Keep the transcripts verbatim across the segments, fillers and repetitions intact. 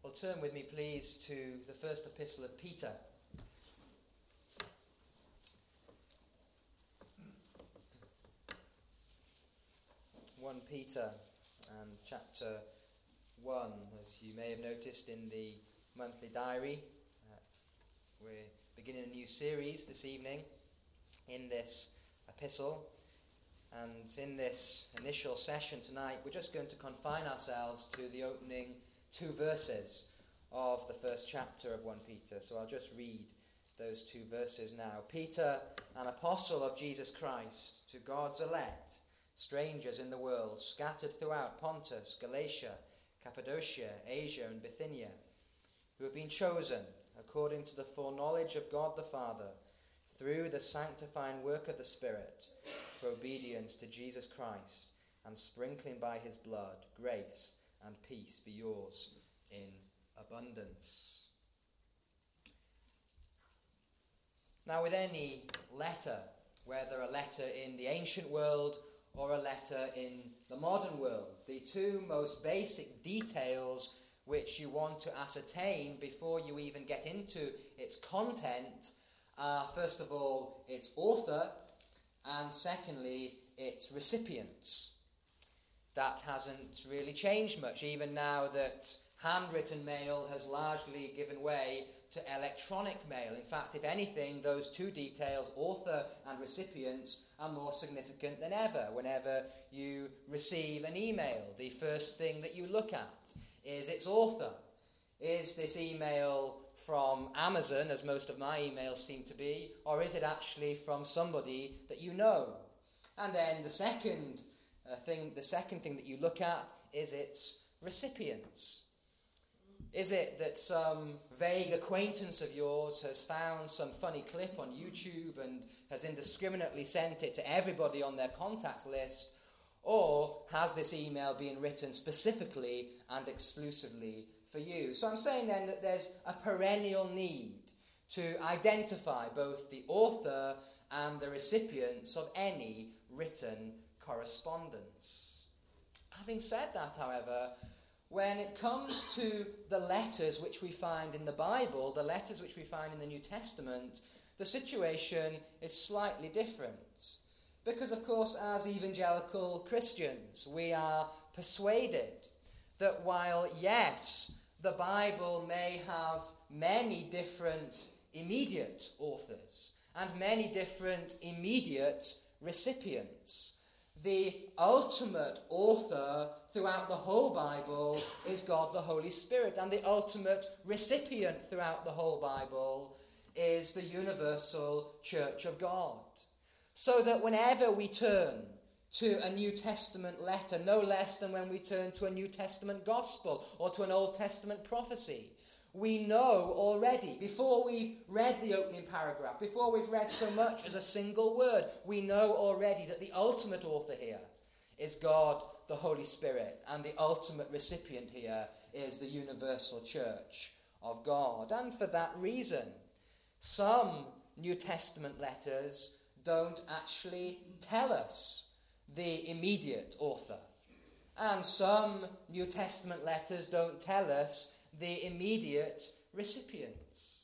Well, turn with me, please, to the first epistle of Peter. First Peter and chapter one, as you may have noticed in the monthly diary. Uh, we're beginning a new series this evening in this epistle. And in this initial session tonight, we're just going to confine ourselves to the opening two verses of the first chapter of First Peter. So I'll just read those two verses now. Peter, an apostle of Jesus Christ, to God's elect, strangers in the world, scattered throughout Pontus, Galatia, Cappadocia, Asia, and Bithynia, who have been chosen according to the foreknowledge of God the Father, through the sanctifying work of the Spirit, for obedience to Jesus Christ, and sprinkling by his blood, grace and peace be yours in abundance. Now, with any letter, whether a letter in the ancient world or a letter in the modern world, the two most basic details which you want to ascertain before you even get into its content are, first of all, its author, and secondly, its recipients. That hasn't really changed much, even now that handwritten mail has largely given way to electronic mail. In fact, if anything, those two details, author and recipients, are more significant than ever. Whenever you receive an email, the first thing that you look at is its author. Is this email from Amazon, as most of my emails seem to be, or is it actually from somebody that you know? And then the second uh, thing, the second thing that you look at is its recipients. Is it that some vague acquaintance of yours has found some funny clip on YouTube and has indiscriminately sent it to everybody on their contact list? Or has this email been written specifically and exclusively for you? So I'm saying then that there's a perennial need to identify both the author and the recipients of any written correspondence. Having said that, however, when it comes to the letters which we find in the Bible, the letters which we find in the New Testament, the situation is slightly different. Because, of course, as evangelical Christians, we are persuaded that while, yes, the Bible may have many different immediate authors and many different immediate recipients, the ultimate author throughout the whole Bible is God the Holy Spirit, and the ultimate recipient throughout the whole Bible is the universal Church of God. So that whenever we turn to a New Testament letter, no less than when we turn to a New Testament gospel or to an Old Testament prophecy, we know already, before we've read the opening paragraph, before we've read so much as a single word, we know already that the ultimate author here is God the Holy Spirit, and the ultimate recipient here is the universal Church of God. And for that reason, some New Testament letters don't actually tell us the immediate author. And some New Testament letters don't tell us the immediate recipients.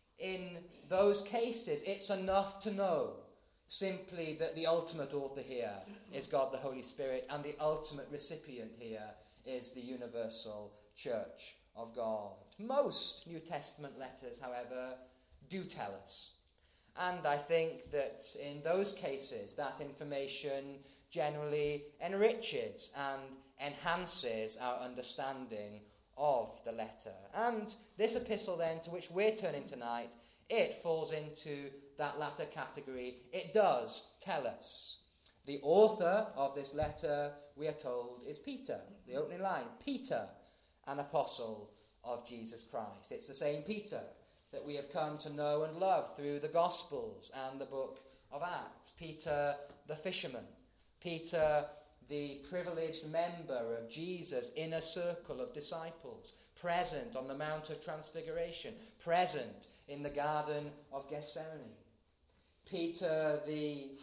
In those cases, it's enough to know simply that the ultimate author here is God the Holy Spirit, and the ultimate recipient here is the universal Church of God. Most New Testament letters, however, do tell us. And I think that in those cases, that information generally enriches and enhances our understanding of the letter. And this epistle then, to which we're turning tonight, it falls into that latter category. It does tell us. The author of this letter, we are told, is Peter. The opening line, Peter, an apostle of Jesus Christ. It's the same Peter that we have come to know and love through the Gospels and the book of Acts. Peter the fisherman. Peter the privileged member of Jesus' inner circle of disciples, present on the Mount of Transfiguration, present in the Garden of Gethsemane. Peter the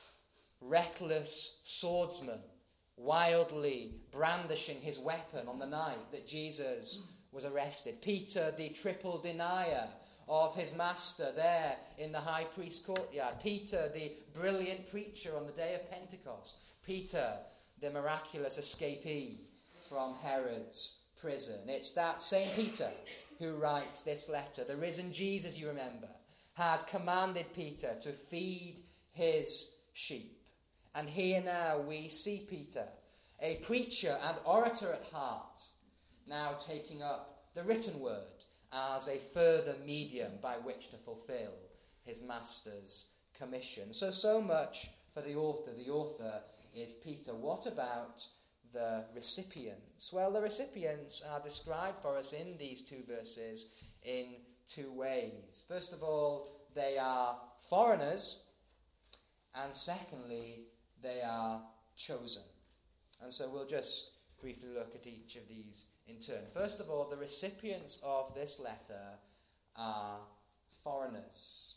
reckless swordsman, wildly brandishing his weapon on the night that Jesus was arrested. Peter, the triple denier of his master there in the high priest's courtyard. Peter, the brilliant preacher on the day of Pentecost. Peter, the miraculous escapee from Herod's prison. It's that same Peter who writes this letter. The risen Jesus, you remember, had commanded Peter to feed his sheep. And here now we see Peter, a preacher and orator at heart, now taking up the written word as a further medium by which to fulfill his master's commission. So, so much for the author. The author is Peter. What about the recipients? Well, the recipients are described for us in these two verses in two ways. First of all, they are foreigners, and secondly, they are chosen. And so we'll just briefly look at each of these in turn. First of all, the recipients of this letter are foreigners.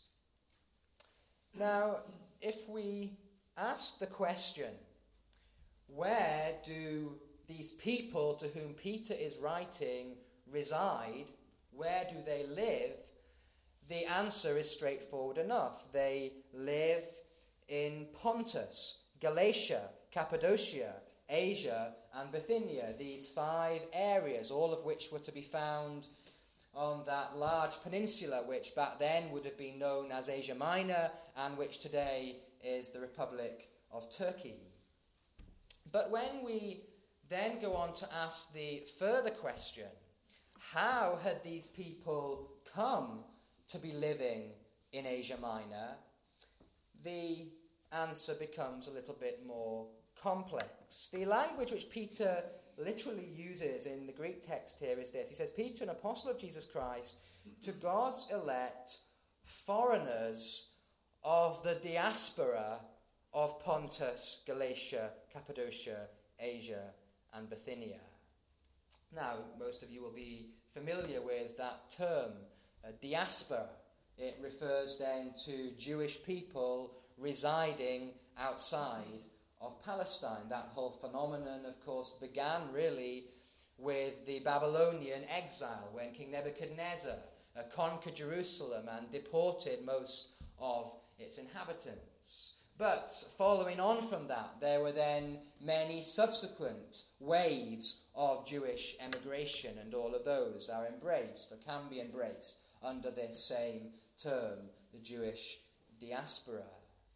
Now, if we ask the question, where do these people to whom Peter is writing reside? Where do they live? The answer is straightforward enough. They live in Pontus, Galatia, Cappadocia, Asia, and Bithynia, these five areas, all of which were to be found on that large peninsula which back then would have been known as Asia Minor and which today is the Republic of Turkey. But when we then go on to ask the further question, how had these people come to be living in Asia Minor? The answer becomes a little bit more complex. The language which Peter literally uses in the Greek text here is this. He says, Peter, an apostle of Jesus Christ, to God's elect foreigners of the diaspora of Pontus, Galatia, Cappadocia, Asia, and Bithynia. Now, most of you will be familiar with that term, uh, diaspora. It refers then to Jewish people residing outside of Palestine. That whole phenomenon, of course, began really with the Babylonian exile, when King Nebuchadnezzar uh, conquered Jerusalem and deported most of its inhabitants. But following on from that, there were then many subsequent waves of Jewish emigration, and all of those are embraced, or can be embraced, under this same term, the Jewish diaspora.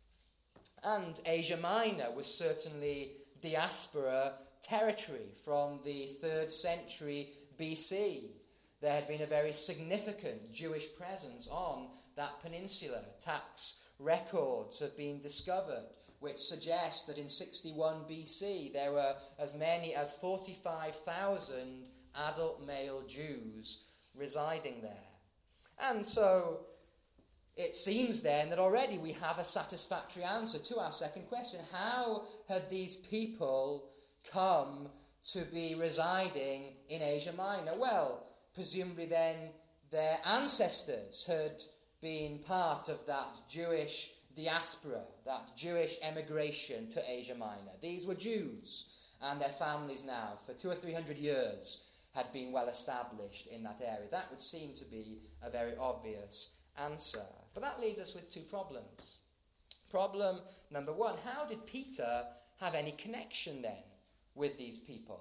And Asia Minor was certainly diaspora territory from the third century B C. There had been a very significant Jewish presence on that peninsula. Tax records have been discovered which suggest that in sixty-one B C there were as many as forty-five thousand adult male Jews residing there. And so it seems then that already we have a satisfactory answer to our second question. How had these people come to be residing in Asia Minor? Well, presumably then their ancestors had been part of that Jewish diaspora, that Jewish emigration to Asia Minor. These were Jews, and their families now, for two or three hundred years, had been well established in that area. That would seem to be a very obvious answer. But that leaves us with two problems. Problem number one, how did Peter have any connection then with these people?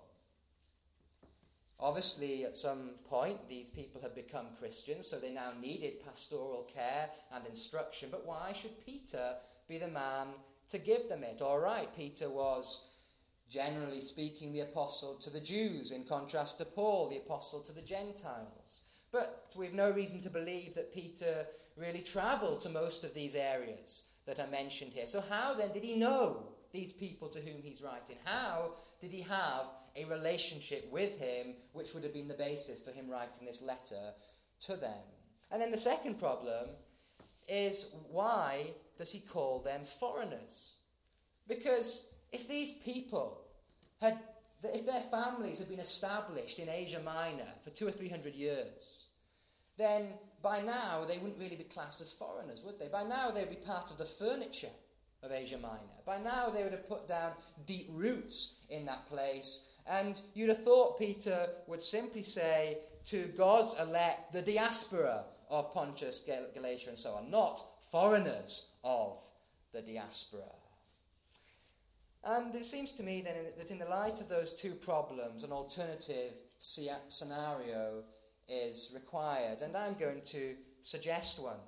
Obviously, at some point, these people had become Christians, so they now needed pastoral care and instruction. But why should Peter be the man to give them it? All right, Peter was, generally speaking, the apostle to the Jews, in contrast to Paul, the apostle to the Gentiles. But we've no reason to believe that Peter really travelled to most of these areas that are mentioned here. So how then did he know these people to whom he's writing? How did he have a relationship with him which would have been the basis for him writing this letter to them? And then the second problem is, why does he call them foreigners? Because if these people had, if their families had been established in Asia Minor for two or three hundred years, then by now they wouldn't really be classed as foreigners, would they? By now they would be part of the furniture of Asia Minor. By now they would have put down deep roots in that place, and you'd have thought Peter would simply say to God's elect, the diaspora of Pontus, Gal- Galatia, and so on, not foreigners of the diaspora. And it seems to me then that in the light of those two problems, an alternative scenario is required, and I'm going to suggest one.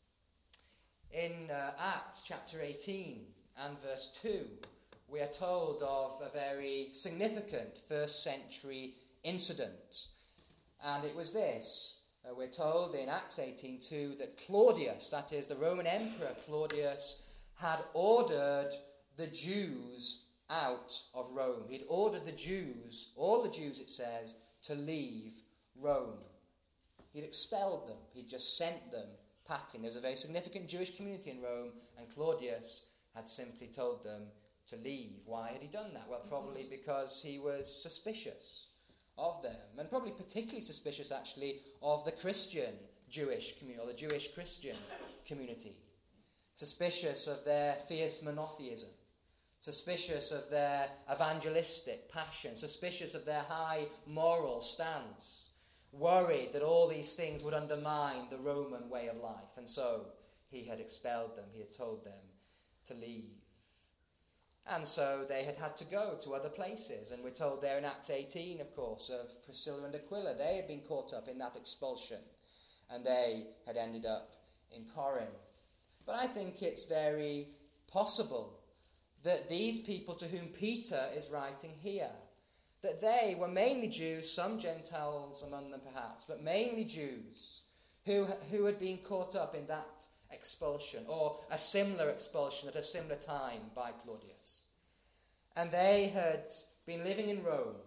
In uh, Acts chapter eighteen and verse two, we are told of a very significant first century incident. And it was this. Uh, we're told in Acts eighteen two that Claudius, that is the Roman Emperor Claudius, had ordered the Jews out of Rome. He'd ordered the Jews, all the Jews it says, to leave Rome. He'd expelled them. He'd just sent them packing. There was a very significant Jewish community in Rome, and Claudius had simply told them to leave. Why had he done that? Well, probably because he was suspicious of them, and probably particularly suspicious, actually, of the Christian Jewish community, or the Jewish Christian community. Suspicious of their fierce monotheism, suspicious of their evangelistic passion, suspicious of their high moral stance, worried that all these things would undermine the Roman way of life, and so he had expelled them, he had told them to leave. And so they had had to go to other places, and we're told there in Acts eighteen, of course, of Priscilla and Aquila. They had been caught up in that expulsion, and they had ended up in Corinth. But I think it's very possible that these people to whom Peter is writing here, that they were mainly Jews, some Gentiles among them perhaps, but mainly Jews who, who had been caught up in that expulsion, or a similar expulsion at a similar time by Claudius. And they had been living in Rome,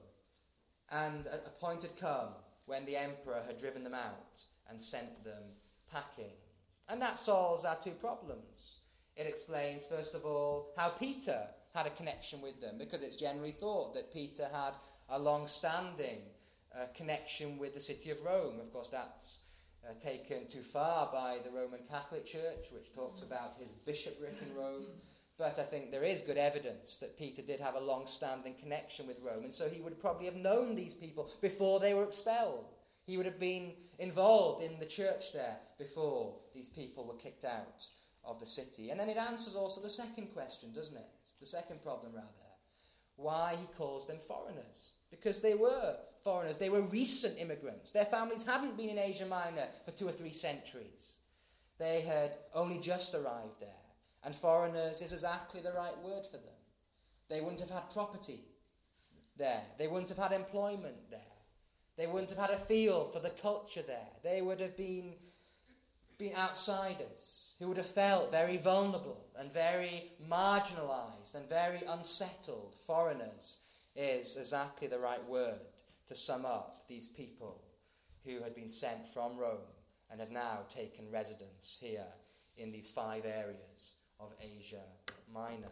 and a point had come when the emperor had driven them out and sent them packing. And that solves our two problems. It explains, first of all, how Peter had a connection with them, because it's generally thought that Peter had a long-standing uh, connection with the city of Rome. Of course, that's Uh, taken too far by the Roman Catholic Church, which talks about his bishopric in Rome. But I think there is good evidence that Peter did have a long-standing connection with Rome, and so he would probably have known these people before they were expelled. He would have been involved in the church there before these people were kicked out of the city. And then it answers also the second question, doesn't it? The second problem, rather. Why he calls them foreigners. Because they were foreigners. They were recent immigrants. Their families hadn't been in Asia Minor for two or three centuries. They had only just arrived there. And foreigners is exactly the right word for them. They wouldn't have had property there. They wouldn't have had employment there. They wouldn't have had a feel for the culture there. They would have been, been outsiders who would have felt very vulnerable and very marginalized and very unsettled. Foreigners is exactly the right word to sum up these people who had been sent from Rome and had now taken residence here in these five areas of Asia Minor.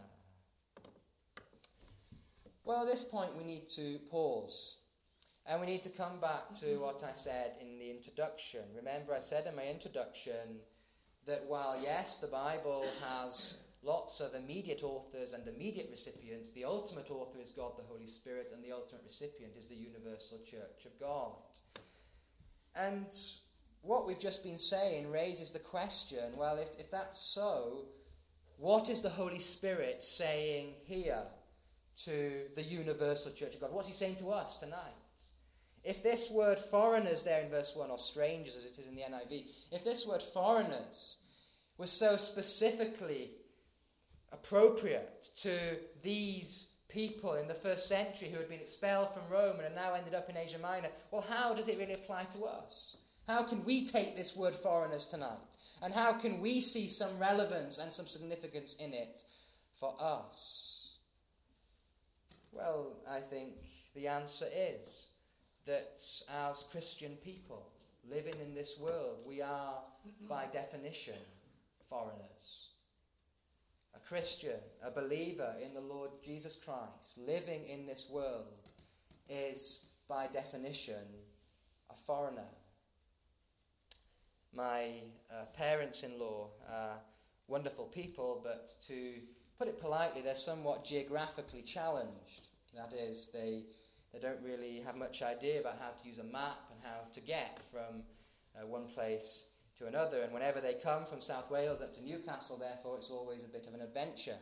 Well, at this point we need to pause, and we need to come back to what I said in the introduction. Remember, I said in my introduction that while, yes, the Bible has lots of immediate authors and immediate recipients, the ultimate author is God the Holy Spirit, and the ultimate recipient is the universal Church of God. And what we've just been saying raises the question, well, if, if that's so, what is the Holy Spirit saying here to the universal Church of God? What's he saying to us tonight? If this word foreigners there in verse one, or strangers as it is in the N I V, if this word foreigners was so specifically appropriate to these people in the first century who had been expelled from Rome and had now ended up in Asia Minor, well, how does it really apply to us? How can we take this word foreigners tonight? And how can we see some relevance and some significance in it for us? Well, I think the answer is that as Christian people living in this world, we are, by definition, foreigners. A Christian, a believer in the Lord Jesus Christ, living in this world, is, by definition, a foreigner. My uh, parents-in-law are wonderful people, but to put it politely, they're somewhat geographically challenged. That is, they they don't really have much idea about how to use a map and how to get from uh, one place to another. And whenever they come from South Wales up to Newcastle, therefore, it's always a bit of an adventure.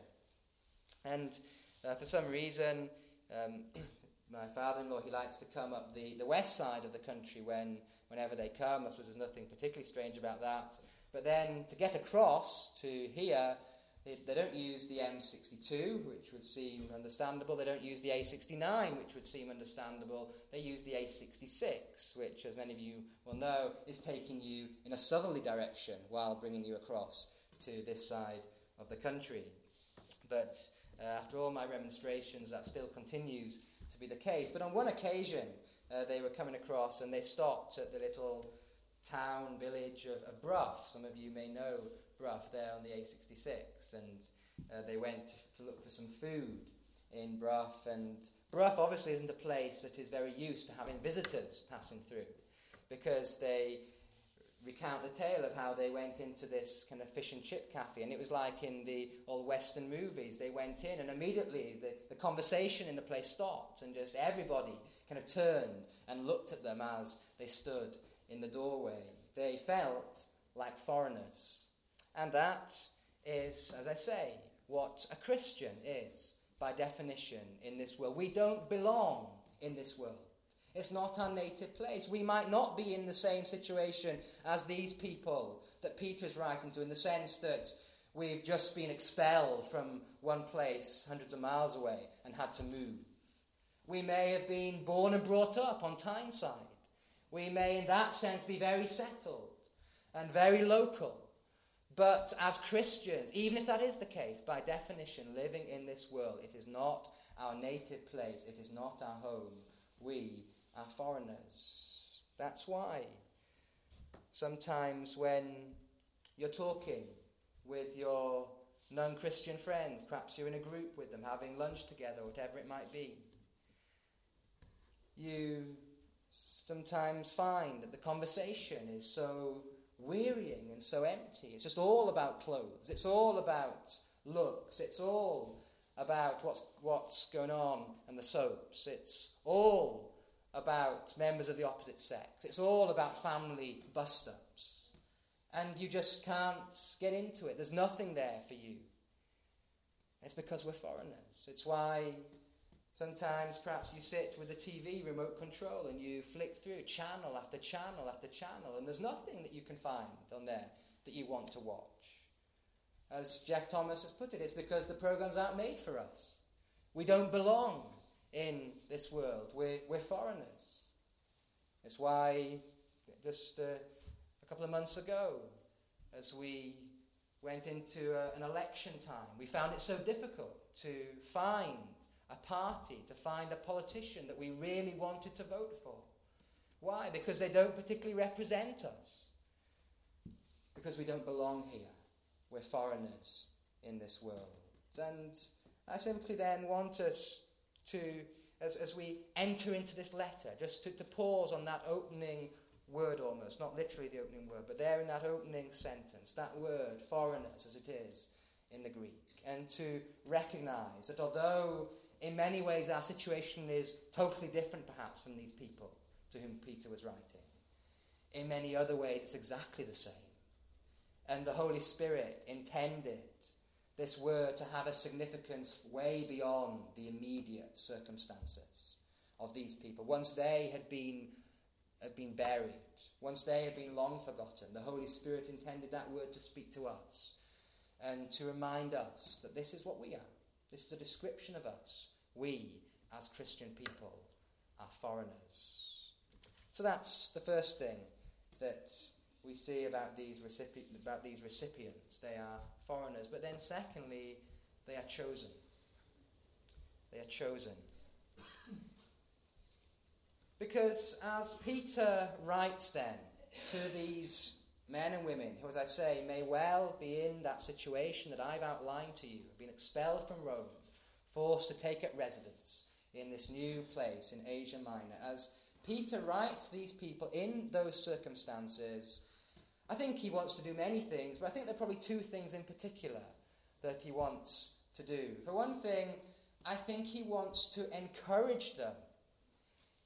And uh, for some reason, um, my father-in-law, he likes to come up the, the west side of the country when whenever they come. I suppose there's nothing particularly strange about that. But then to get across to here, they, they don't use the M sixty-two, which would seem understandable. They don't use the A sixty-nine, which would seem understandable. They use the A sixty-six, which, as many of you will know, is taking you in a southerly direction while bringing you across to this side of the country. But uh, after all my remonstrations, that still continues to be the case. But on one occasion, uh, they were coming across and they stopped at the little town, village of, of Brough. Some of you may know Brough there on the A sixty-six. And uh, they went to, to look for some food in Brough. And Brough obviously isn't a place that is very used to having visitors passing through, because they recount the tale of how they went into this kind of fish and chip cafe, and it was like in the old Western movies. They went in and immediately the, the conversation in the place stopped, and just everybody kind of turned and looked at them as they stood in the doorway. They felt like foreigners. And that is, as I say, what a Christian is by definition in this world. We don't belong in this world. It's not our native place. We might not be in the same situation as these people that Peter is writing to, in the sense that we've just been expelled from one place hundreds of miles away and had to move. We may have been born and brought up on Tyneside. We may, in that sense, be very settled and very local. But as Christians, even if that is the case, by definition, living in this world, it is not our native place. It is not our home. We are foreigners. That's why sometimes when you're talking with your non-Christian friends, perhaps you're in a group with them, having lunch together, whatever it might be, you sometimes find that the conversation is so wearying and so empty. It's just all about clothes. It's all about looks. It's all about what's what's going on and the soaps. It's all about members of the opposite sex. It's all about family bust-ups. And you just can't get into it. There's nothing there for you. It's because we're foreigners. It's why sometimes perhaps you sit with the T V remote control and you flick through channel after channel after channel, and there's nothing that you can find on there that you want to watch. As Jeff Thomas has put it, it's because the programs aren't made for us. We don't belong in this world. We're, we're foreigners. It's why just uh, a couple of months ago, as we went into a, an election time, we found it so difficult to find a party, to find a politician that we really wanted to vote for. Why? Because they don't particularly represent us. Because we don't belong here. We're foreigners in this world. And I simply then want us to, as, as we enter into this letter, just to, to pause on that opening word almost, not literally the opening word, but there in that opening sentence, that word, foreigners, as it is in the Greek, and to recognize that although in many ways our situation is totally different perhaps from these people to whom Peter was writing, in many other ways it's exactly the same. And the Holy Spirit intended this word to have a significance way beyond the immediate circumstances of these people. Once they had been, had been buried, once they had been long forgotten, the Holy Spirit intended that word to speak to us and to remind us that this is what we are. This is a description of us. We, as Christian people, are foreigners. So that's the first thing that we see about these recipi- about these recipients. They are foreigners. But then secondly, they are chosen. They are chosen. Because as Peter writes then to these men and women who, as I say, may well be in that situation that I've outlined to you, have been expelled from Rome, forced to take up residence in this new place in Asia Minor, as Peter writes to these people in those circumstances, I think he wants to do many things, but I think there are probably two things in particular that he wants to do. For one thing, I think he wants to encourage them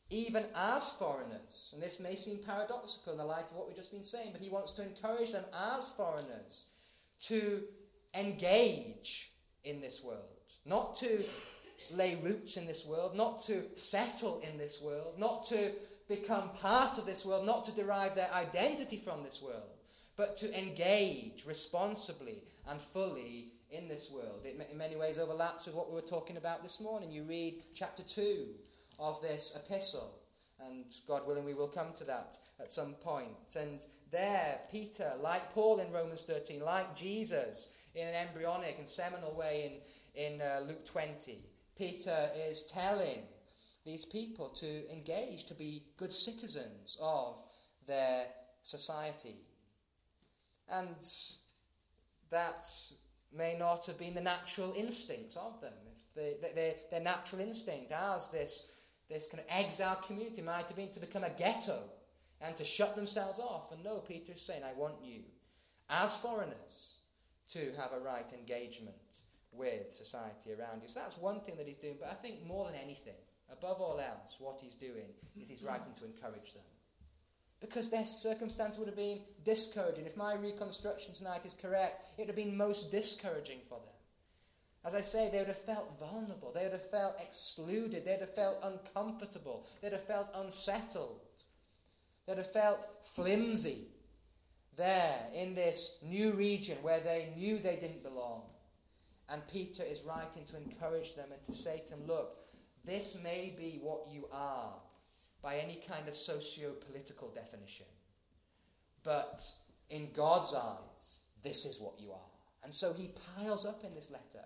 even as foreigners. And this may seem paradoxical in the light of what we've just been saying, but he wants to encourage them as foreigners to engage in this world. Not to lay roots in this world, not to settle in this world, not to become part of this world, not to derive their identity from this world, but to engage responsibly and fully in this world. It in many ways overlaps with what we were talking about this morning. You read chapter two of this epistle, and God willing we will come to that at some point. And there, Peter, like Paul in Romans thirteen, like Jesus in an embryonic and seminal way in, in uh, Luke twenty, Peter is telling these people to engage, to be good citizens of their society. And that may not have been the natural instincts of them. If they, they, their natural instinct as this, this kind of exiled community might have been to become a ghetto and to shut themselves off. And no, Peter is saying, I want you, as foreigners, to have a right engagement with society around you. So that's one thing that he's doing. But I think more than anything, above all else, what he's doing is he's writing to encourage them. Because their circumstance would have been discouraging. If my reconstruction tonight is correct, it would have been most discouraging for them. As I say, they would have felt vulnerable. They would have felt excluded. They would have felt uncomfortable. They would have felt unsettled. They would have felt flimsy there in this new region where they knew they didn't belong. And Peter is writing to encourage them and to say to them, look, this may be what you are by any kind of socio-political definition. But in God's eyes, this is what you are. And so he piles up in this letter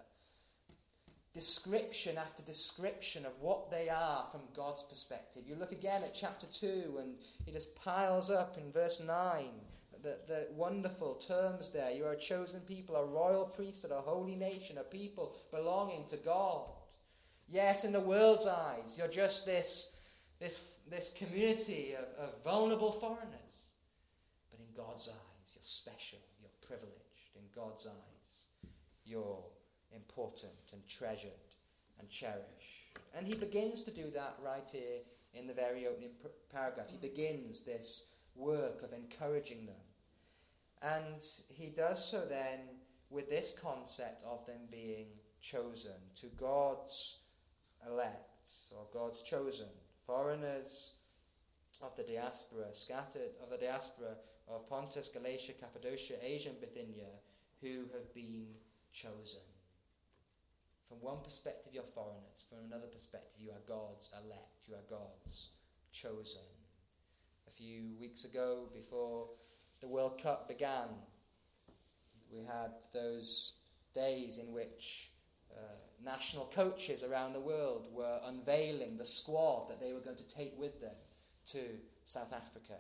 description after description of what they are from God's perspective. You look again at chapter two, and he just piles up in verse nine the, the wonderful terms there. You are a chosen people, a royal priesthood, a holy nation, a people belonging to God. Yes, in the world's eyes, you're just this, this, this community of, of vulnerable foreigners. But in God's eyes, you're special, you're privileged. In God's eyes, you're important and treasured and cherished. And he begins to do that right here in the very opening pr- paragraph. He begins this work of encouraging them. And he does so then with this concept of them being chosen, to God's elect, or God's chosen, foreigners of the diaspora, scattered, of the diaspora of Pontus, Galatia, Cappadocia, Asia and Bithynia, who have been chosen. From one perspective, you're foreigners. From another perspective, you are God's elect. You are God's chosen. A few weeks ago, before the World Cup began, we had those days in which uh, national coaches around the world were unveiling the squad that they were going to take with them to South Africa.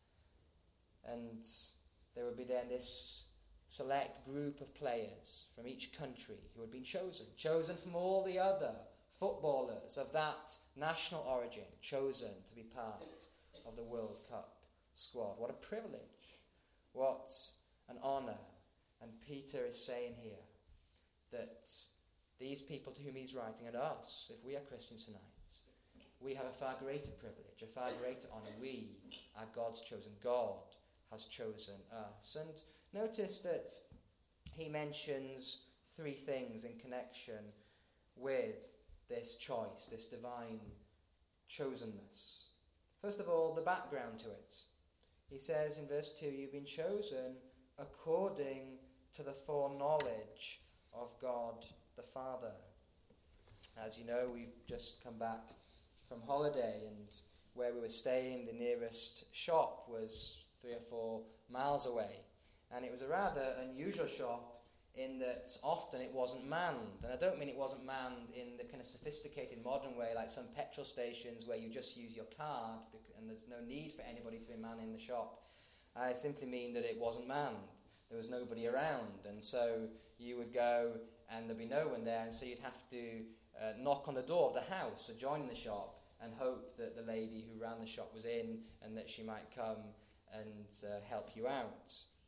And there would be then this select group of players from each country who had been chosen, chosen from all the other footballers of that national origin, chosen to be part of the World Cup squad. What a privilege. What an honour. And Peter is saying here that these people to whom he's writing, and us, if we are Christians tonight, we have a far greater privilege, a far greater honour. We are God's chosen. God has chosen us. And notice that he mentions three things in connection with this choice, this divine chosenness. First of all, the background to it. He says in verse two, you've been chosen according to the foreknowledge of God the Father. As you know, we've just come back from holiday, and where we were staying, the nearest shop was three or four miles away. And it was a rather unusual shop in that often it wasn't manned. And I don't mean it wasn't manned in the kind of sophisticated modern way like some petrol stations where you just use your card and there's no need for anybody to be manning the shop. I simply mean that it wasn't manned. There was nobody around. And so you would go and there'd be no one there, and so you'd have to uh, knock on the door of the house adjoining the shop and hope that the lady who ran the shop was in and that she might come and uh, help you out.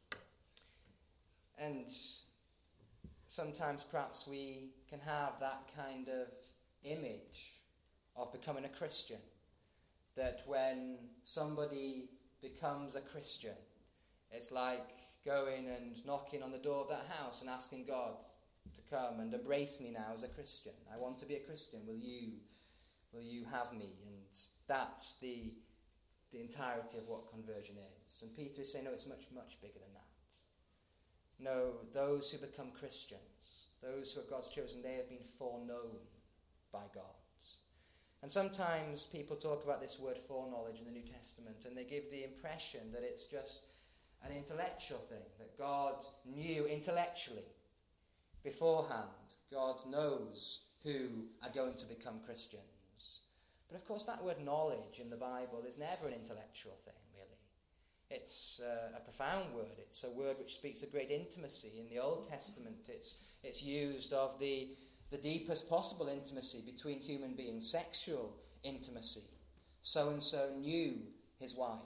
And sometimes perhaps we can have that kind of image of becoming a Christian, that when somebody becomes a Christian, it's like going and knocking on the door of that house and asking God to come and embrace me now as a Christian. I want to be a Christian. Will you, will you have me? And that's the, the entirety of what conversion is. And Peter is saying, no, it's much, much bigger than that. No, those who become Christians, those who are God's chosen, they have been foreknown by God. And sometimes people talk about this word foreknowledge in the New Testament, and they give the impression that it's just an intellectual thing, that God knew intellectually beforehand. God knows who are going to become Christians. But of course that word knowledge in the Bible is never an intellectual thing, really. It's uh, a profound word. It's a word which speaks of great intimacy. In the Old Testament it's, it's used of the the deepest possible intimacy between human beings, sexual intimacy. So-and-so knew his wife.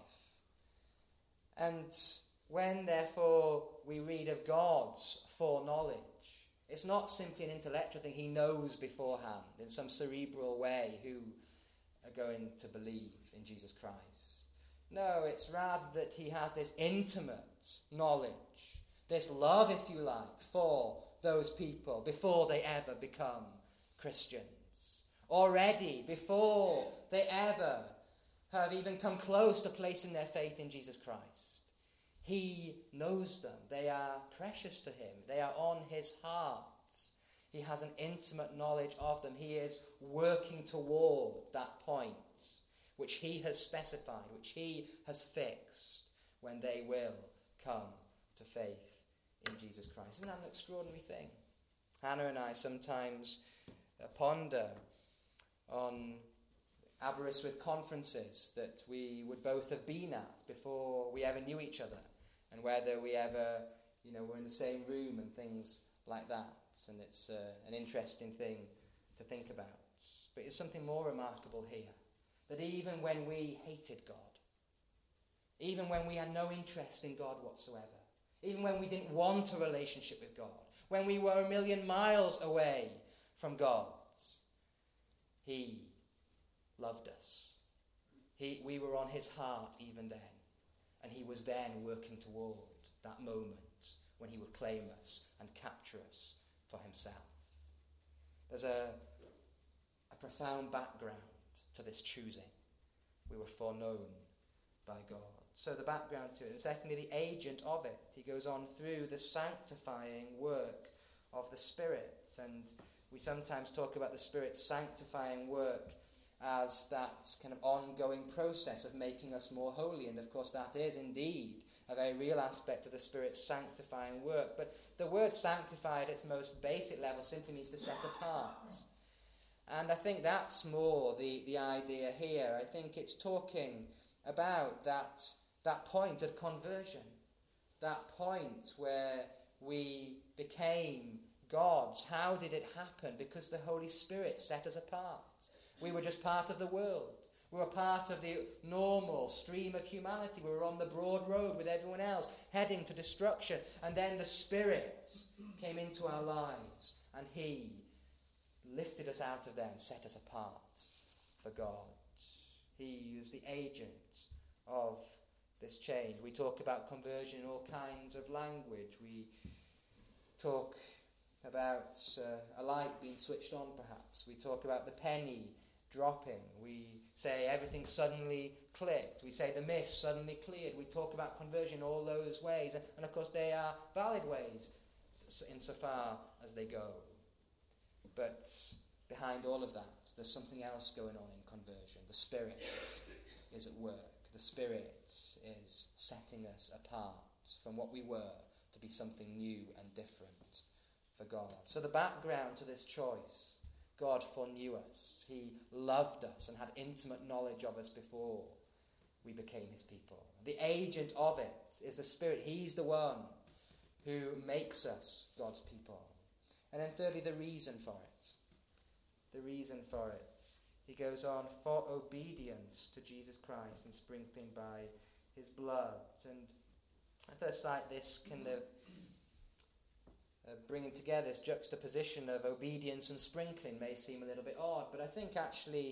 And when, therefore, we read of God's foreknowledge, it's not simply an intellectual thing. He knows beforehand in some cerebral way who are going to believe in Jesus Christ. No, it's rather that he has this intimate knowledge, this love, if you like, for those people before they ever become Christians. Already, before they ever have even come close to placing their faith in Jesus Christ, he knows them. They are precious to him. They are on his heart. He has an intimate knowledge of them. He is working toward that point which he has specified, which he has fixed, when they will come to faith in Jesus Christ. Isn't that an extraordinary thing? Hannah and I sometimes uh, ponder on Aberystwyth conferences that we would both have been at before we ever knew each other, and whether we ever, you know, were in the same room and things like that. And it's uh, an interesting thing to think about. But it's something more remarkable here, that even when we hated God, even when we had no interest in God whatsoever, even when we didn't want a relationship with God, when we were a million miles away from God, he loved us. He, we were on his heart even then. And he was then working toward that moment when he would claim us and capture us for himself. There's a, a profound background to this choosing. We were foreknown by God. So the background to it. And secondly, the agent of it. He goes on through the sanctifying work of the Spirit. And we sometimes talk about the Spirit's sanctifying work as that kind of ongoing process of making us more holy. And of course that is indeed a very real aspect of the Spirit's sanctifying work. But the word sanctify at its most basic level simply means to set apart. And I think that's more the, the idea here. I think it's talking about that, that point of conversion, that point where we became God's. How did it happen? Because the Holy Spirit set us apart. We were just part of the world. We were part of the normal stream of humanity. We were on the broad road with everyone else, heading to destruction. And then the Spirit came into our lives, and he lifted us out of there and set us apart for God. He is the agent of this change. We talk about conversion in all kinds of language. We talk about uh, a light being switched on, perhaps. We talk about the penny dropping. We say everything suddenly clicked. We say the mist suddenly cleared. We talk about conversion in all those ways. And, and of course they are valid ways insofar as they go. But behind all of that, there's something else going on in conversion. The Spirit is at work. The Spirit is setting us apart from what we were to be something new and different for God. So the background to this choice: God foreknew us. He loved us and had intimate knowledge of us before we became his people. The agent of it is the Spirit. He's the one who makes us God's people. And then thirdly, the reason for it. The reason for it. He goes on, for obedience to Jesus Christ and sprinkling by his blood. And at first sight, this kind of uh, bringing together this juxtaposition of obedience and sprinkling may seem a little bit odd, but I think actually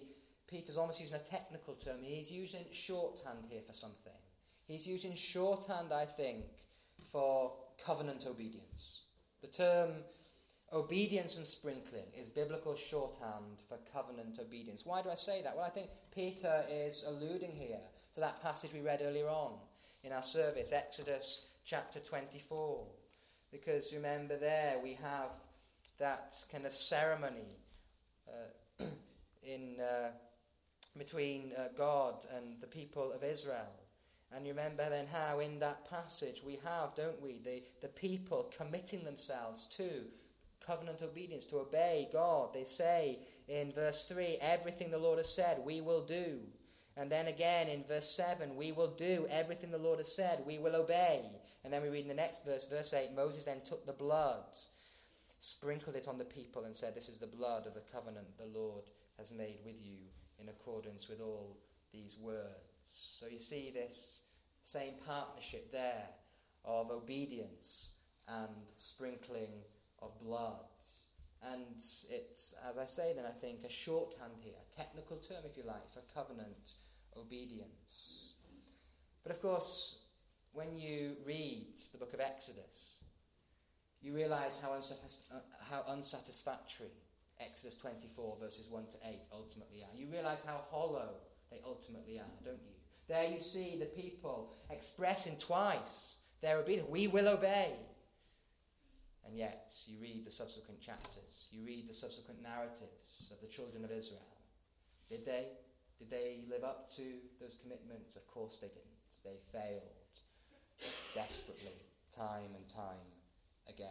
Peter's almost using a technical term. He's using shorthand here for something. He's using shorthand, I think, for covenant obedience. The term obedience and sprinkling is biblical shorthand for covenant obedience. Why do I say that? Well, I think Peter is alluding here to that passage we read earlier on in our service, Exodus chapter twenty-four. Because remember there we have that kind of ceremony uh, in uh, between uh, God and the people of Israel. And you remember then how in that passage we have, don't we, the, the people committing themselves to covenant obedience, to obey God. They say in verse three, everything the Lord has said, we will do. And then again in verse seven, we will do everything the Lord has said, we will obey. And then we read in the next verse, verse eight, Moses then took the blood, sprinkled it on the people and said, this is the blood of the covenant the Lord has made with you in accordance with all these words. So you see this same partnership there of obedience and sprinkling of blood. And it's, as I say then, I think, a shorthand here, a technical term, if you like, for covenant obedience. But of course, when you read the book of Exodus, you realize how, unsatis- uh, how unsatisfactory Exodus twenty-four verses one to eight ultimately are. You realize how hollow they ultimately are, don't you? There you see the people expressing twice their obedience. We will obey. And yet, you read the subsequent chapters. You read the subsequent narratives of the children of Israel. Did they? Did they live up to those commitments? Of course they didn't. They failed desperately, time and time again.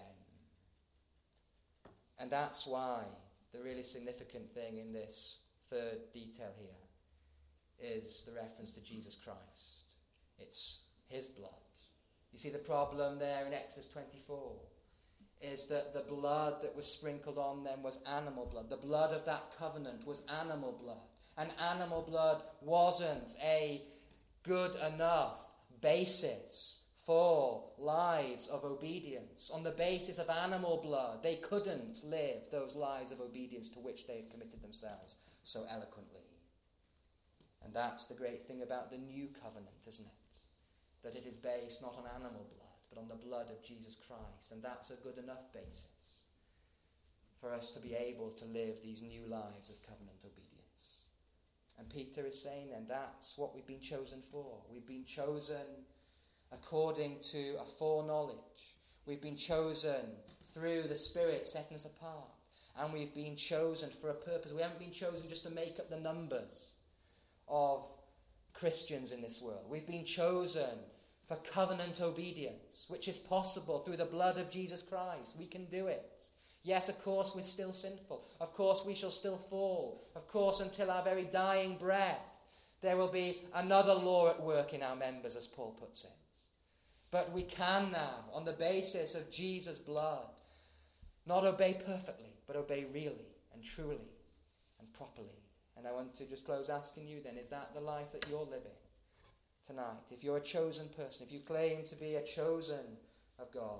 And that's why the really significant thing in this third detail here is the reference to Jesus Christ. It's his blood. You see the problem there in Exodus twenty-four is that the blood that was sprinkled on them was animal blood. The blood of that covenant was animal blood. And animal blood wasn't a good enough basis for lives of obedience. On the basis of animal blood, they couldn't live those lives of obedience to which they had committed themselves so eloquently. And that's the great thing about the new covenant, isn't it? That it is based not on animal blood, but on the blood of Jesus Christ. And that's a good enough basis for us to be able to live these new lives of covenant obedience. And Peter is saying then that's what we've been chosen for. We've been chosen according to a foreknowledge. We've been chosen through the Spirit setting us apart. And we've been chosen for a purpose. We haven't been chosen just to make up the numbers of Christians in this world. We've been chosen for covenant obedience, which is possible through the blood of Jesus Christ. We can do it. Yes, of course, we're still sinful. Of course, we shall still fall. Of course, until our very dying breath, there will be another law at work in our members, as Paul puts it. But we can now, on the basis of Jesus' blood, not obey perfectly, but obey really and truly and properly. And I want to just close asking you then, is that the life that you're living tonight? If you're a chosen person, if you claim to be a chosen of God,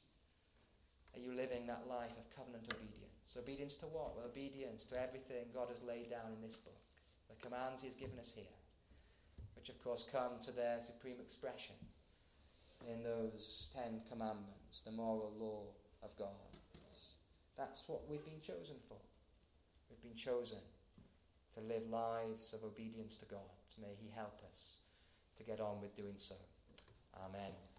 are you living that life of covenant obedience? Obedience to what? Well, obedience to everything God has laid down in this book, the commands he has given us here, which of course come to their supreme expression in those Ten Commandments, the moral law of God. That's what we've been chosen for. We've been chosen to live lives of obedience to God. May he help us to get on with doing so. Amen.